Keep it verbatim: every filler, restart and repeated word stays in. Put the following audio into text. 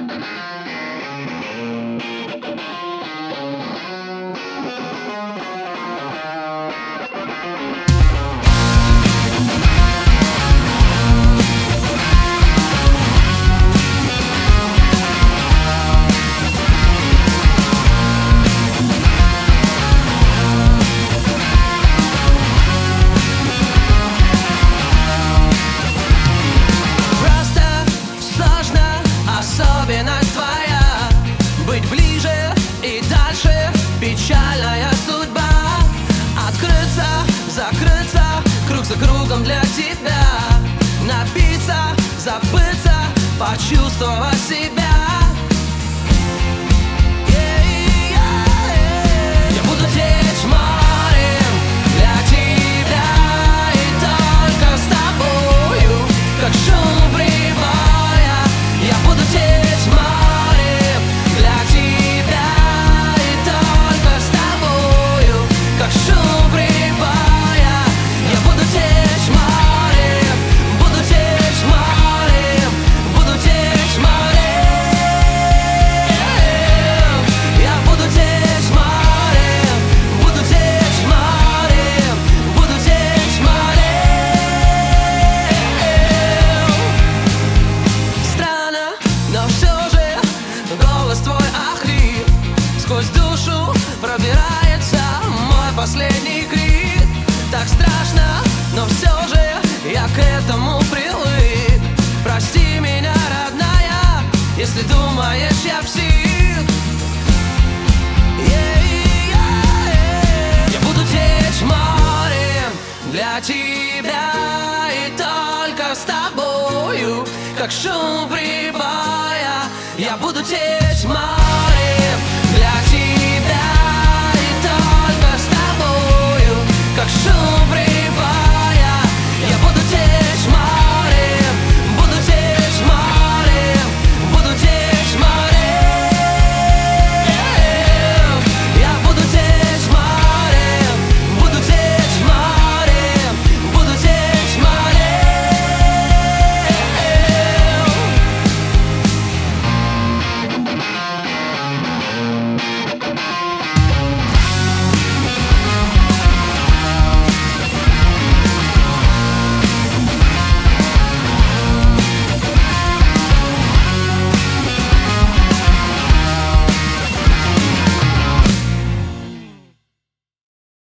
Особенность твоя — быть ближе и дальше. Печальная судьба — открыться, закрыться, круг за кругом для тебя. Напиться, забыться, почувствовать себя. Я буду течь морем для тебя, и только с тобою, как шум прибоя. Я буду течь морем для тебя, и только с тобою, как шум прибоя. Я буду течь морем, буду течь морем, буду течь морем. Я буду течь морем, буду течь морем, буду течь морем. Странно, но все же голос твой охрип, сквозь душу пробирается мой последний крик. Так страшно, но все же я к этому привык. Прости меня, родная, если думаешь, я псих. Я буду течь морем для тебя, и только с тобою, как шум прибоя. Я буду течь морем.